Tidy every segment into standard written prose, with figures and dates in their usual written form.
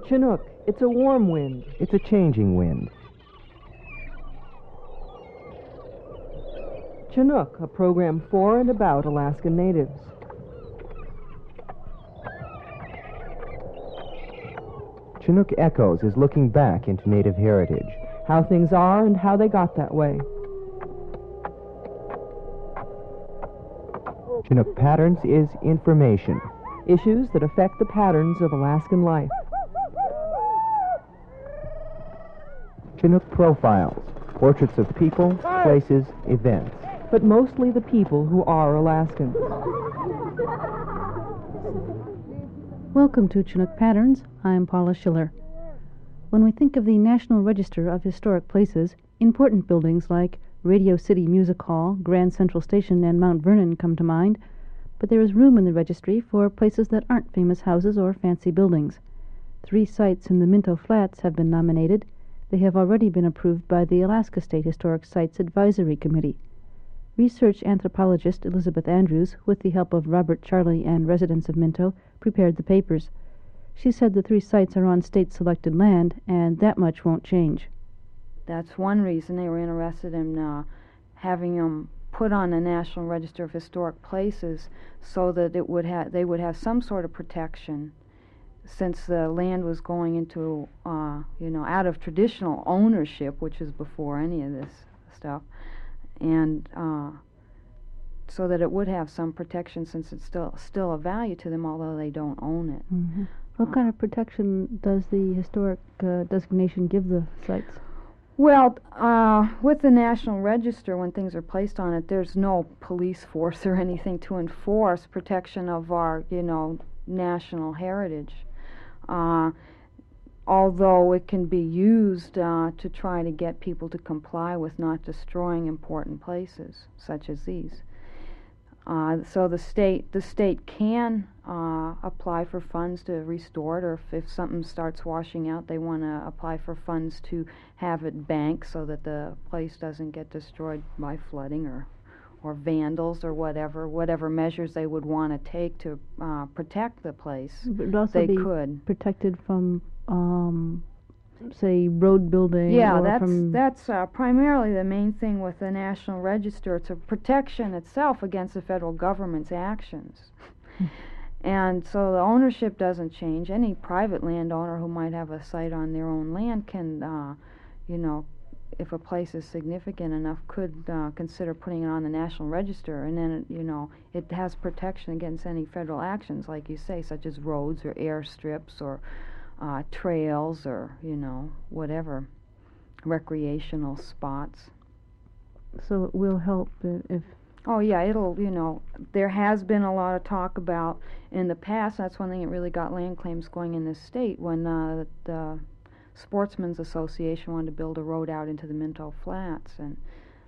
Chinook, it's a warm wind. It's a changing wind. Chinook, a program for and about Alaskan natives. Chinook Echoes is looking back into Native heritage. How things are and how they got that way. Chinook Patterns is information. Issues that affect the patterns of Alaskan life. Chinook Profiles, portraits of people, places, events. But mostly the people who are Alaskan. Welcome to Chinook Patterns. I'm Paula Schiller. When we think of the National Register of Historic Places, important buildings like Radio City Music Hall, Grand Central Station, and Mount Vernon come to mind, but there is room in the registry for places that aren't famous houses or fancy buildings. 3 sites in the Minto Flats have been nominated. They have already been approved by the Alaska State Historic Sites Advisory Committee. Research anthropologist Elizabeth Andrews, with the help of Robert Charley and residents of Minto, prepared the papers. She said the 3 sites are on state-selected land, and that much won't change. That's one reason they were interested in having them put on the National Register of Historic Places, so that they would have some sort of protection, since the land was going into out of traditional ownership, which is before any of this stuff, and so that it would have some protection, since it's still a value to them, although they don't own it. Mm-hmm. What kind of protection does the historic designation give the sites? Well, with the National Register, when things are placed on it, there's no police force or anything to enforce protection of our, national heritage. Although it can be used to try to get people to comply with not destroying important places, such as these. So the state can apply for funds to restore it, or if something starts washing out, they want to apply for funds to have it banked so that the place doesn't get destroyed by flooding or vandals or whatever measures they would want to take to protect the place. But it also they be could protected from, say, road building. Yeah, or that's primarily the main thing with the National Register. It's a protection itself against the federal government's actions. And so the ownership doesn't change. Any private landowner who might have a site on their own land can, if a place is significant enough, could consider putting it on the National Register, and then it has protection against any federal actions, like you say, such as roads or airstrips or trails or whatever, recreational spots. So it will help if. Oh yeah, it'll, there has been a lot of talk about in the past. That's one thing that really got land claims going in this state, when the Sportsmen's Association wanted to build a road out into the Minto Flats and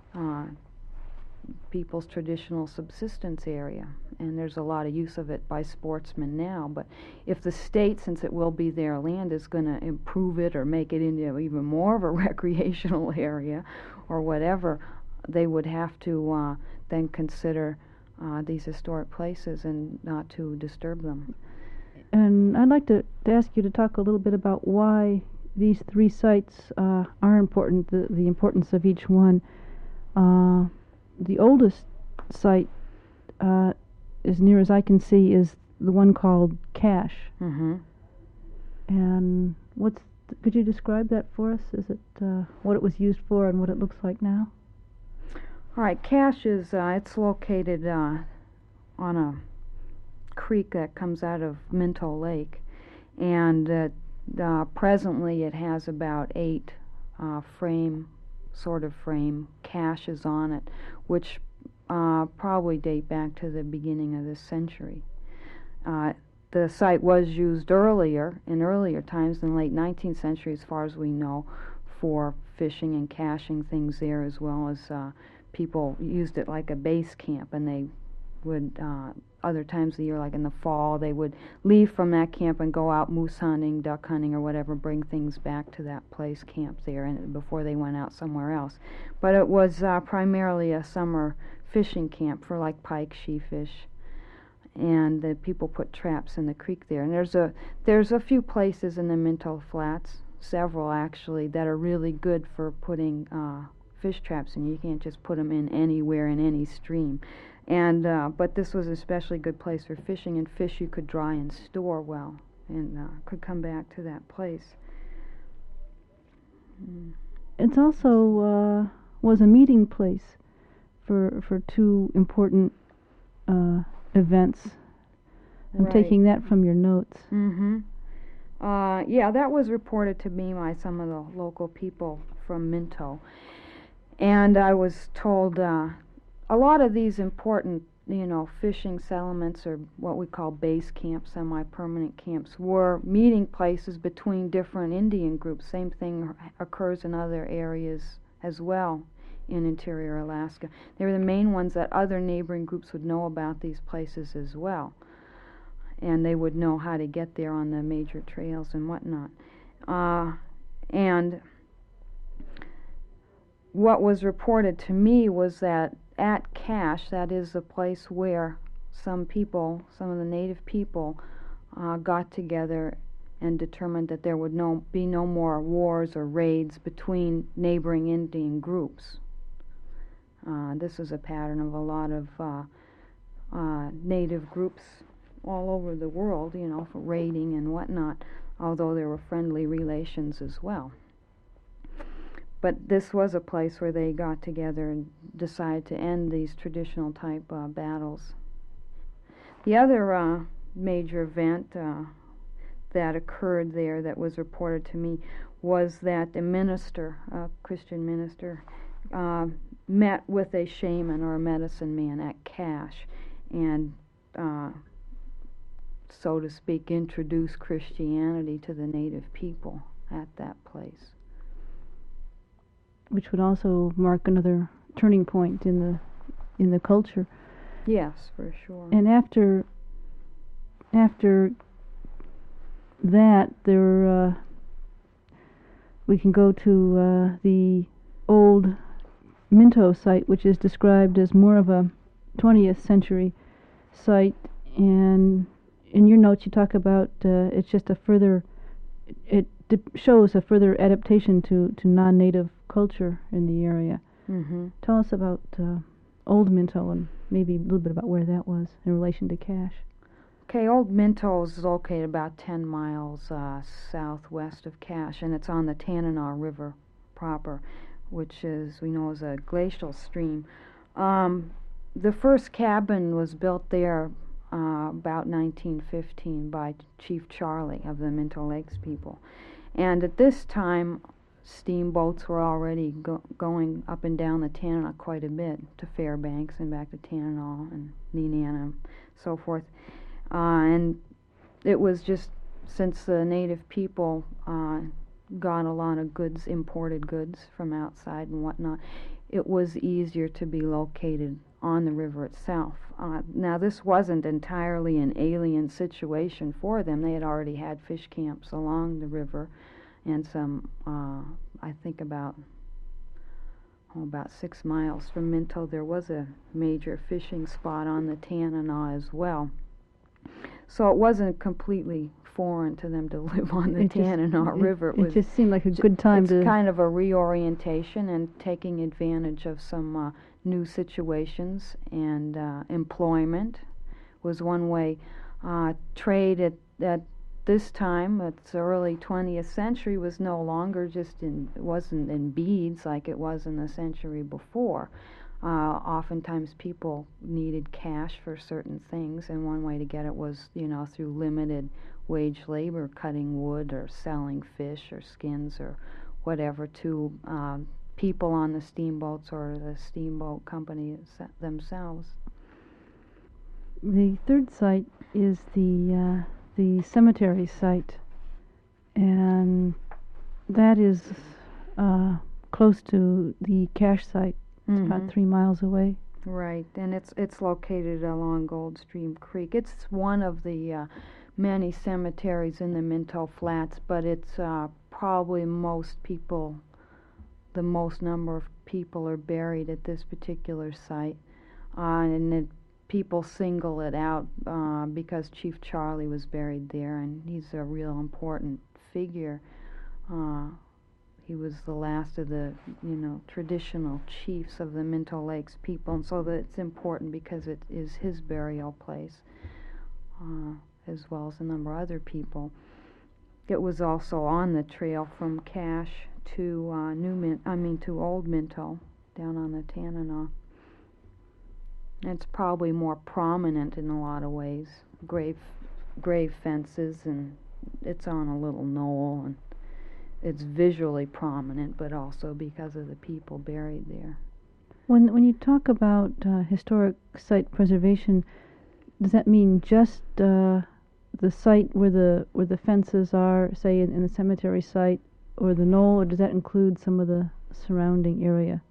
people's traditional subsistence area, and there's a lot of use of it by sportsmen now. But if the state, since it will be their land, is going to improve it or make it into even more of a recreational area or whatever, they would have to then consider these historic places and not to disturb them. And I'd like to ask you to talk a little bit about why these 3 sites are important, the importance of each one. The oldest site, as near as I can see, is the one called Cache. Mm-hmm. And could you describe that for us? Is it what it was used for and what it looks like now? All right, Cache is it's located on a creek that comes out of Minto Lake, and presently it has about 8 frame caches on it, which probably date back to the beginning of this century. The site was used in earlier times, in the late 19th century, as far as we know, for fishing and caching things there, as well as people used it like a base camp, and they would other times of the year, like in the fall, they would leave from that camp and go out moose hunting, duck hunting, or whatever, bring things back to that place, camp there, and before they went out somewhere else. But it was primarily a summer fishing camp for like pike, sheefish, and the people put traps in the creek there. And there's a few places in the Minto Flats, several actually, that are really good for putting fish traps in. You can't just put them in anywhere in any stream. And but this was an especially good place for fishing, and fish you could dry and store well, and could come back to that place. It's also was a meeting place for two important events. I'm Right. taking that from your notes. Yeah, that was reported to me by some of the local people from Minto. And I was told a lot of these important, fishing settlements, or what we call base camps, semi-permanent camps, were meeting places between different Indian groups. Same thing occurs in other areas as well in interior Alaska. They were the main ones that other neighboring groups would know about these places as well. And they would know how to get there on the major trails and whatnot. And what was reported to me was that at Cache, that is the place where some of the native people, got together and determined that there would be no more wars or raids between neighboring Indian groups. This is a pattern of a lot of native groups all over the world, for raiding and whatnot, although there were friendly relations as well. But this was a place where they got together and decided to end these traditional type battles. The other major event that occurred there that was reported to me was that a minister, a Christian minister, met with a shaman or a medicine man at Cache, and so to speak, introduced Christianity to the native people at that place. Which would also mark another turning point in the culture. Yes, for sure. And after that, we can go to the old Minto site, which is described as more of a 20th century site. And in your notes, you talk about it's just it shows a further adaptation to non-native culture in the area. Tell us about Old Minto, and maybe a little bit about where that was in relation to Cache. Okay, Old Minto is located about 10 miles southwest of Cache, and it's on the Tanana River proper, which we know is a glacial stream. The first cabin was built there about 1915 by Chief Charlie of the Minto Lakes people. And at this time, steamboats were already going up and down the Tanana quite a bit to Fairbanks and back to Tanana and Nenana and so forth. And it was just, since the native people got a lot of goods, imported goods from outside and whatnot, it was easier to be located on the river itself. Now, this wasn't entirely an alien situation for them. They had already had fish camps along the river, and some, I think about 6 miles from Minto, there was a major fishing spot on the Tanana as well. So it wasn't completely foreign to them to live on the Tanana River. It just seemed like a good time to... It's kind of a reorientation and taking advantage of some new situations, and employment was one way. Trade at this time, it's the early 20th century, was no longer it wasn't in beads like it was in the century before. Oftentimes people needed cash for certain things, and one way to get it was, through limited wage labor, cutting wood or selling fish or skins or whatever to people on the steamboats or the steamboat company themselves. The third site is the cemetery site, and that is close to the Cache site. It's about 3 miles away. Right, and it's located along Goldstream Creek. It's one of the many cemeteries in the Minto Flats, but it's probably the most number of people are buried at this particular site, and people single it out because Chief Charlie was buried there, and he's a real important figure. He was the last of the, traditional chiefs of the Minto Lakes people, and so that it's important because it is his burial place, as well as a number of other people. It was also on the trail from Cache to to Old Minto, down on the Tanana. It's probably more prominent in a lot of ways. Grave fences, and it's on a little knoll, and it's visually prominent, but also because of the people buried there. When you talk about historic site preservation, does that mean just the site where the fences are, say in the cemetery site, or the knoll, or does that include some of the surrounding area?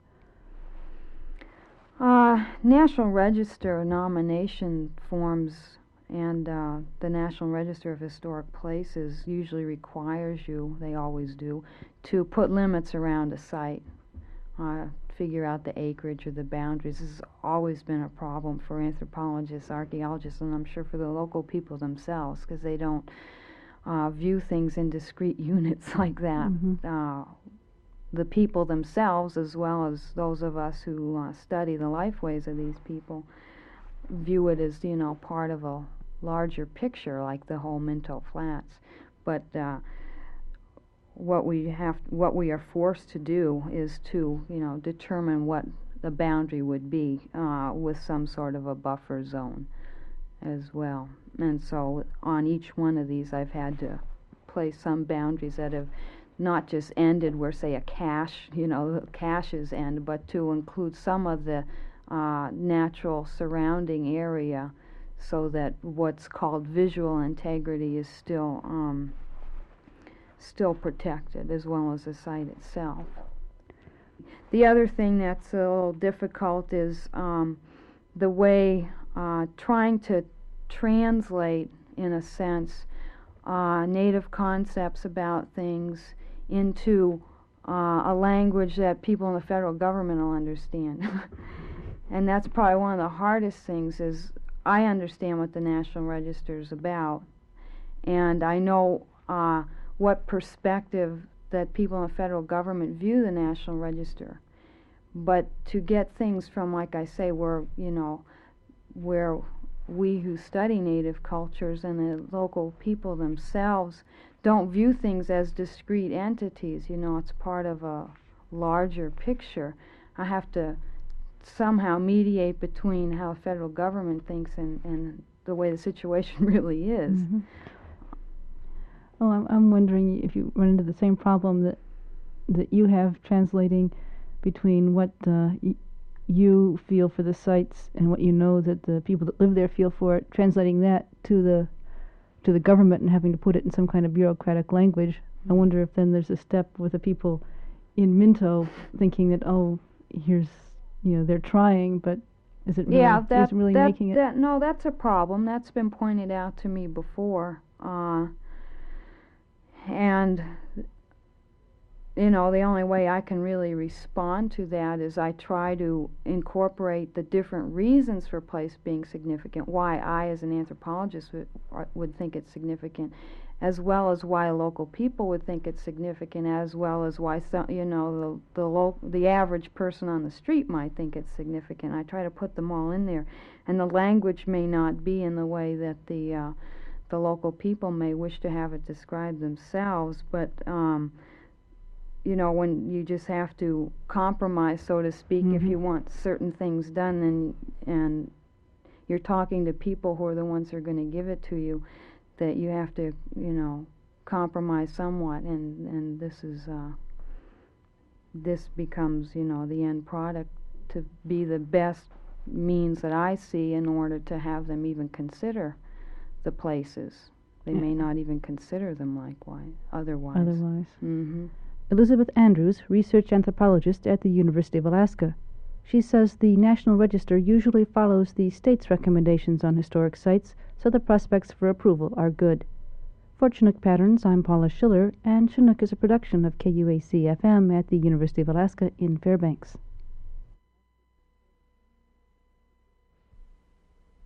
National Register nomination forms and the National Register of Historic Places usually requires you, they always do, to put limits around a site, figure out the acreage or the boundaries. This has always been a problem for anthropologists, archaeologists, and I'm sure for the local people themselves, because they don't view things in discrete units like that. Mm-hmm. The people themselves, as well as those of us who study the lifeways of these people, view it as, part of a larger picture, like the whole Minto Flats. But what we are forced to do is to, determine what the boundary would be with some sort of a buffer zone as well. And so on each one of these, I've had to place some boundaries that have not just ended where, say, a cache, the caches end, but to include some of the natural surrounding area, so that what's called visual integrity is still protected, as well as the site itself. The other thing that's a little difficult is the way trying to translate, in a sense, native concepts about things into a language that people in the federal government will understand. And that's probably one of the hardest things. Is I understand what the National Register is about, and I know what perspective that people in the federal government view the National Register. But to get things from, like I say, where we who study native cultures and the local people themselves don't view things as discrete entities, it's part of a larger picture. I have to somehow mediate between how the federal government thinks and the way the situation really is. Mm-hmm. Well, I'm wondering if you run into the same problem that you have, translating between what you feel for the sites and what you know that the people that live there feel for it, translating that to the government and having to put it in some kind of bureaucratic language. I wonder if then there's a step with the people in Minto thinking that, here's, they're trying, but is it really, making it? No, that's a problem. That's been pointed out to me before. And the only way I can really respond to that is I try to incorporate the different reasons for place being significant, why I as an anthropologist would think it's significant, as well as why local people would think it's significant, as well as why the average person on the street might think it's significant. I try to put them all in there, and the language may not be in the way that the local people may wish to have it described themselves, but when you just have to compromise, so to speak, if you want certain things done, and you're talking to people who are the ones who are going to give it to you, that you have to, compromise somewhat, and this becomes, the end product to be the best means that I see in order to have them even consider the places. They may not even consider them otherwise. Mm-hmm. Elizabeth Andrews, research anthropologist at the University of Alaska. She says the National Register usually follows the state's recommendations on historic sites, so the prospects for approval are good. For Chinook Patterns, I'm Paula Schiller, and Chinook is a production of KUAC-FM at the University of Alaska in Fairbanks.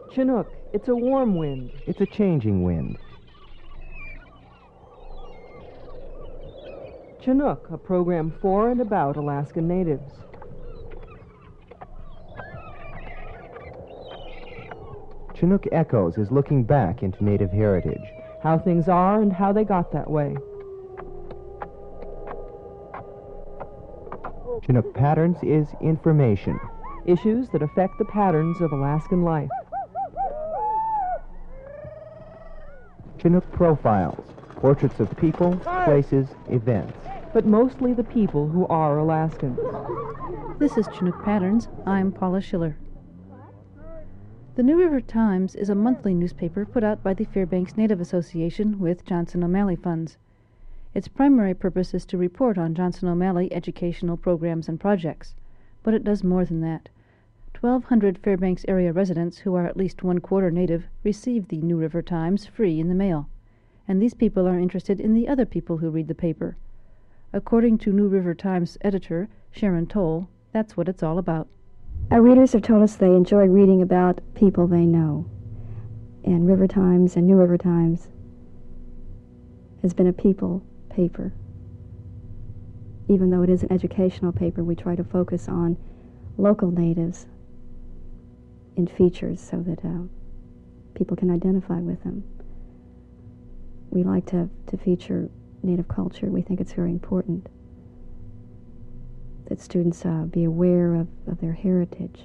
Chinook, it's a warm wind. It's a changing wind. Chinook, a program for and about Alaskan natives. Chinook Echoes is looking back into Native heritage. How things are and how they got that way. Chinook Patterns is information. Issues that affect the patterns of Alaskan life. Chinook Profiles, portraits of people, places, events. But mostly the people who are Alaskan. This is Chinook Patterns. I'm Paula Schiller. The New River Times is a monthly newspaper put out by the Fairbanks Native Association with Johnson O'Malley funds. Its primary purpose is to report on Johnson O'Malley educational programs and projects, but it does more than that. 1,200 Fairbanks area residents who are at least one-quarter Native receive the New River Times free in the mail, and these people are interested in the other people who read the paper. According to New River Times editor Sharon Toll, that's what it's all about. Our readers have told us they enjoy reading about people they know. And River Times and New River Times has been a people paper. Even though it is an educational paper, we try to focus on local natives in features so that people can identify with them. We like to feature Native culture. We think it's very important that students be aware of their heritage.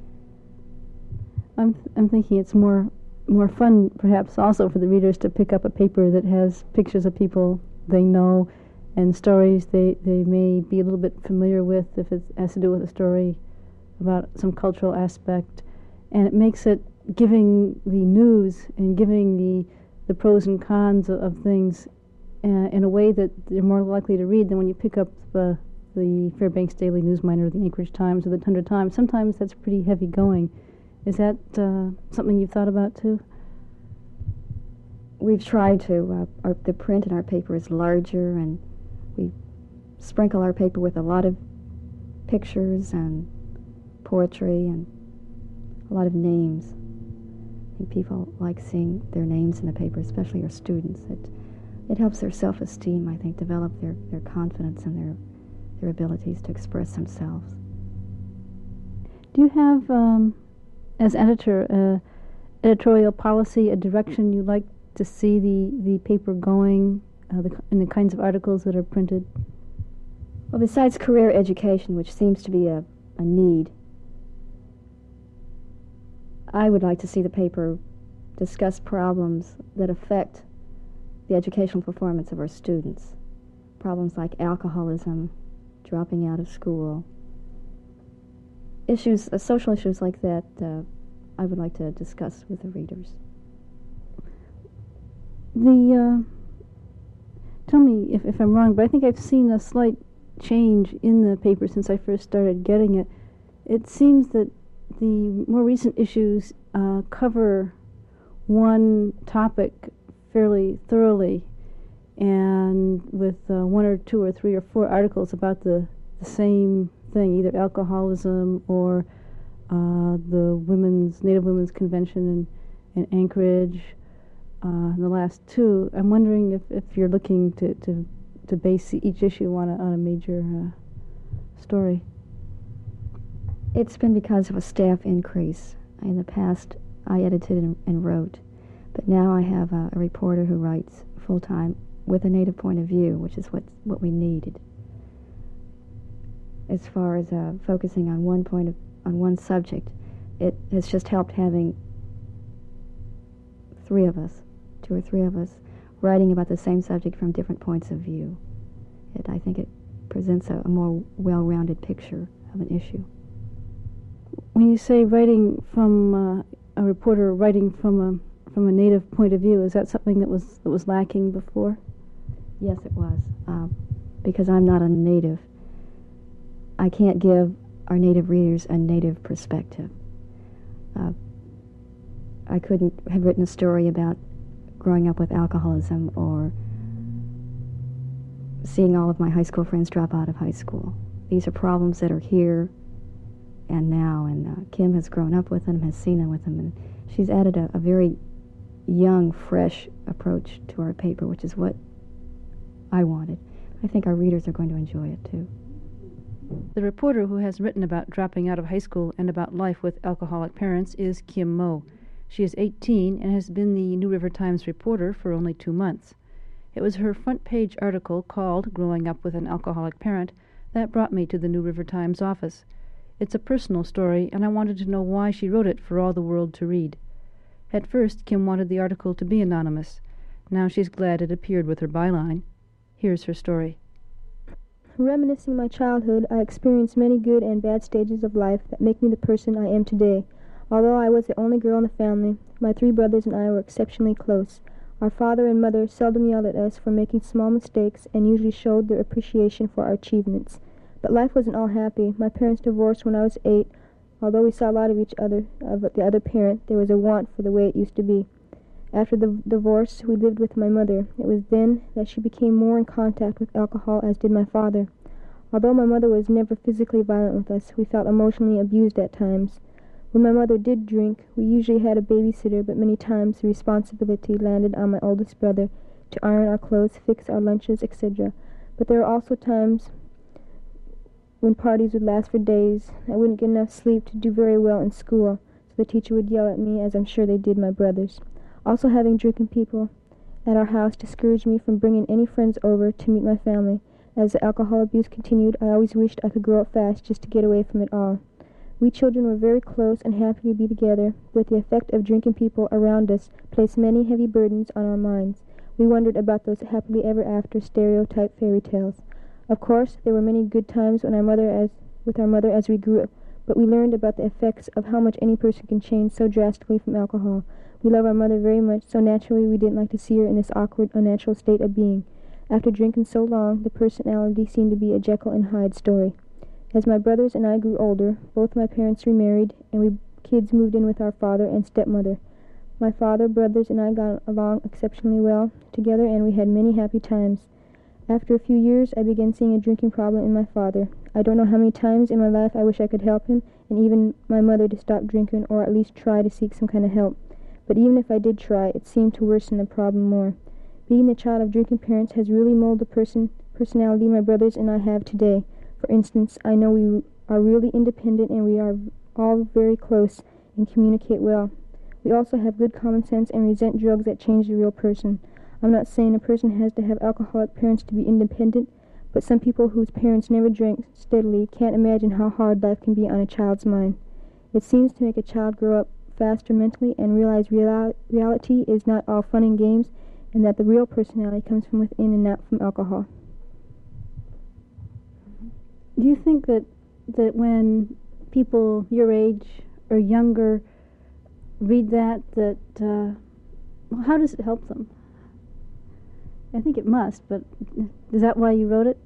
I'm thinking it's more fun, perhaps, also for the readers to pick up a paper that has pictures of people they know and stories they may be a little bit familiar with if it has to do with a story about some cultural aspect. And it makes it giving the news and giving the pros and cons of things in a way that they're more likely to read than when you pick up the Fairbanks Daily Newsminer, the Anchorage Times, or the Tundra Times. Sometimes that's pretty heavy going. Is that something you've thought about too? We've tried to. The print in our paper is larger, and we sprinkle our paper with a lot of pictures and poetry and a lot of names. I think people like seeing their names in the paper, especially our students. It helps their self-esteem, I think, develop their confidence and their abilities to express themselves. Do you have, as editor, editorial policy, a direction you like to see the paper going, in the kinds of articles that are printed? Well, besides career education, which seems to be a need, I would like to see the paper discuss problems that affect the educational performance of our students. Problems like alcoholism, dropping out of school. Issues, social issues like that, I would like to discuss with the readers. Tell me if I'm wrong, but I think I've seen a slight change in the paper since I first started getting it. It seems that the more recent issues cover one topic fairly thoroughly, and with one or two or three or four articles about the same thing, either alcoholism or the Native Women's Convention in Anchorage. In the last two, I'm wondering if you're looking to base each issue on a major story. It's been because of a staff increase. In the past, I edited and wrote, but now I have a reporter who writes full-time with a Native point of view, which is what we needed. As far as focusing on one subject, it has just helped having two or three of us, writing about the same subject from different points of view. I think it presents a more well-rounded picture of an issue. When you say writing from a reporter writing from a Native point of view, is that something that was lacking before? Yes, it was. Because I'm not a Native, I can't give our Native readers a Native perspective. I couldn't have written a story about growing up with alcoholism or seeing all of my high school friends drop out of high school. These are problems that are here and now, and Kim has grown up with them, has seen them with them, and she's added a very young, fresh approach to our paper, which is what I wanted. I think our readers are going to enjoy it, too. The reporter who has written about dropping out of high school and about life with alcoholic parents is Kim Moe. She is 18 and has been the New River Times reporter for only 2 months. It was her front-page article called Growing Up with an Alcoholic Parent that brought me to the New River Times office. It's a personal story, and I wanted to know why she wrote it for all the world to read. At first, Kim wanted the article to be anonymous. Now she's glad it appeared with her byline. Here's her story. Reminiscing my childhood, I experienced many good and bad stages of life that make me the person I am today. Although I was the only girl in the family, my 3 brothers and I were exceptionally close. Our father and mother seldom yelled at us for making small mistakes and usually showed their appreciation for our achievements. But life wasn't all happy. My parents divorced when I was 8. Although we saw a lot of the other parent, there was a want for the way it used to be. After the divorce, we lived with my mother. It was then that she became more in contact with alcohol, as did my father. Although my mother was never physically violent with us, we felt emotionally abused at times. When my mother did drink, we usually had a babysitter, but many times the responsibility landed on my oldest brother to iron our clothes, fix our lunches, etc. But there were also times when parties would last for days. I wouldn't get enough sleep to do very well in school, so the teacher would yell at me, as I'm sure they did my brothers. Also, having drinking people at our house discouraged me from bringing any friends over to meet my family. As the alcohol abuse continued, I always wished I could grow up fast just to get away from it all. We children were very close and happy to be together, but the effect of drinking people around us placed many heavy burdens on our minds. We wondered about those happily ever after stereotype fairy tales. Of course, there were many good times with our mother as we grew up, but we learned about the effects of how much any person can change so drastically from alcohol. We love our mother very much, so naturally we didn't like to see her in this awkward, unnatural state of being. After drinking so long, the personality seemed to be a Jekyll and Hyde story. As my brothers and I grew older, both my parents remarried, and we kids moved in with our father and stepmother. My father, brothers, and I got along exceptionally well together, and we had many happy times. After a few years, I began seeing a drinking problem in my father. I don't know how many times in my life I wish I could help him, and even my mother, to stop drinking, or at least try to seek some kind of help. But even if I did try, it seemed to worsen the problem more. Being the child of drinking parents has really molded the personality my brothers and I have today. For instance, I know we are really independent, and we are all very close and communicate well. We also have good common sense and resent drugs that change the real person. I'm not saying a person has to have alcoholic parents to be independent, but some people whose parents never drank steadily can't imagine how hard life can be on a child's mind. It seems to make a child grow up faster mentally and realize reality is not all fun and games, and that the real personality comes from within and not from alcohol. Do you think that when people your age or younger read that how does it help them? I think it must, but is that why you wrote it?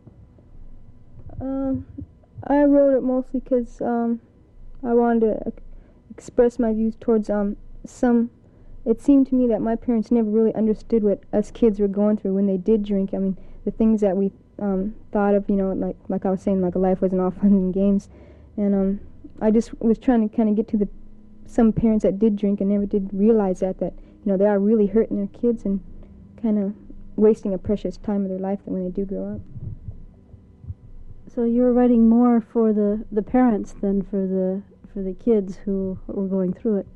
I wrote it mostly because I wanted to express my views towards it seemed to me that my parents never really understood what us kids were going through when they did drink. I mean, the things that we thought of, like I was saying, like life wasn't all fun and games. And I just was trying to kind of get to some parents that did drink and never did realize that they are really hurting their kids and kind of wasting a precious time of their life when they do grow up. So you're writing more for the parents than for the kids who were going through it.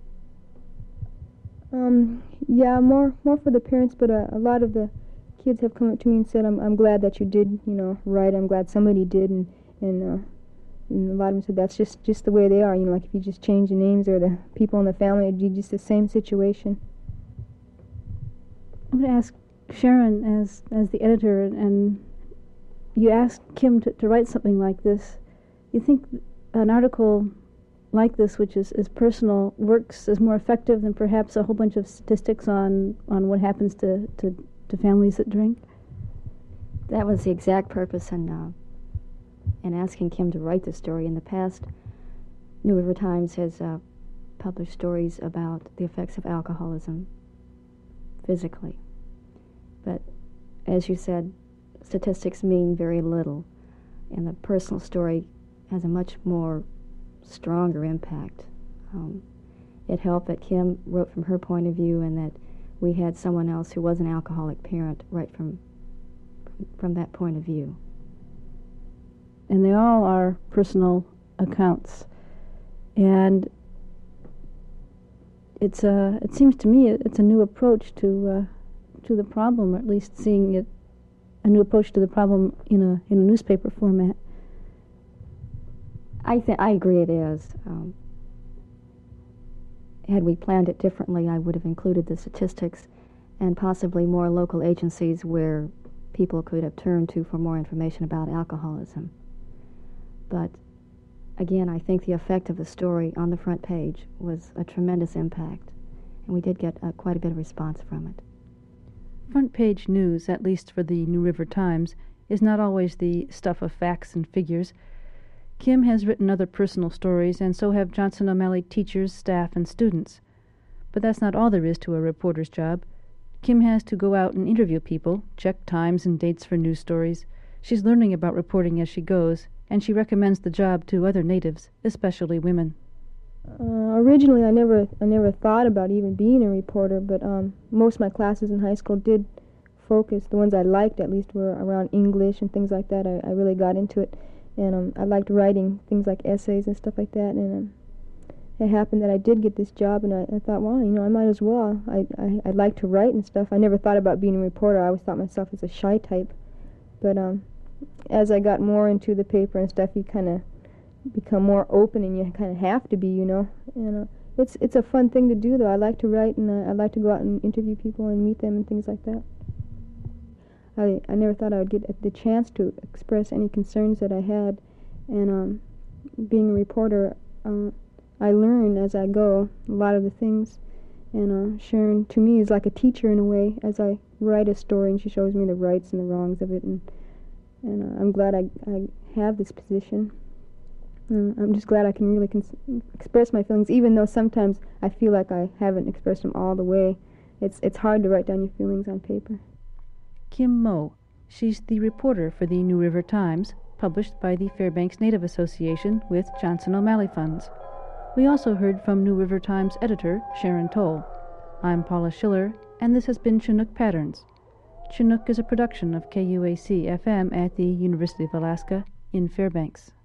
Yeah, more for the parents, but a lot of the kids have come up to me and said, I'm glad that you did, write. I'm glad somebody did, and a lot of them said that's just the way they are. Like if you just change the names or the people in the family, it'd be just the same situation. I'm going to ask Sharon as the editor, and you asked Kim to write something like this. You think an article like this, which is personal, is more effective than perhaps a whole bunch of statistics on what happens to families that drink? That was the exact purpose in asking Kim to write the story. In the past, New River Times has published stories about the effects of alcoholism physically. But as you said, statistics mean very little, and the personal story has a much more stronger impact. it helped that Kim wrote from her point of view and that we had someone else who was an alcoholic parent right from that point of view. And they all are personal accounts. And it seems to me it's a new approach to the problem, or at least seeing it, a new approach to the problem in a newspaper format. I agree it is. Had we planned it differently, I would have included the statistics and possibly more local agencies where people could have turned to for more information about alcoholism. But again, I think the effect of the story on the front page was a tremendous impact, and we did get quite a bit of response from it. Front page news, at least for the New River Times, is not always the stuff of facts and figures. Kim has written other personal stories, and so have Johnson O'Malley teachers, staff, and students. But that's not all there is to a reporter's job. Kim has to go out and interview people, check times and dates for news stories. She's learning about reporting as she goes, and she recommends the job to other natives, especially women. Originally, I never thought about even being a reporter, but most of my classes in high school did focus. The ones I liked, at least, were around English and things like that. I really got into it, and I liked writing things like essays and stuff like that. And it happened that I did get this job, and I thought, well, I might as well. I'd like to write and stuff. I never thought about being a reporter. I always thought myself as a shy type, but as I got more into the paper and stuff, you kind of become more open, and you kind of have to be, And it's a fun thing to do, though. I like to write, and I like to go out and interview people and meet them and things like that. I never thought I would get the chance to express any concerns that I had, and being a reporter, I learn as I go a lot of the things, and Sharon, to me, is like a teacher in a way, as I write a story, and she shows me the rights and the wrongs of it, and I'm glad I have this position. I'm just glad I can really express my feelings, even though sometimes I feel like I haven't expressed them all the way. It's hard to write down your feelings on paper. Kim Moe. She's the reporter for the New River Times, published by the Fairbanks Native Association with Johnson O'Malley funds. We also heard from New River Times editor Sharon Toll. I'm Paula Schiller, and this has been Chinook Patterns. Chinook is a production of KUAC-FM at the University of Alaska in Fairbanks.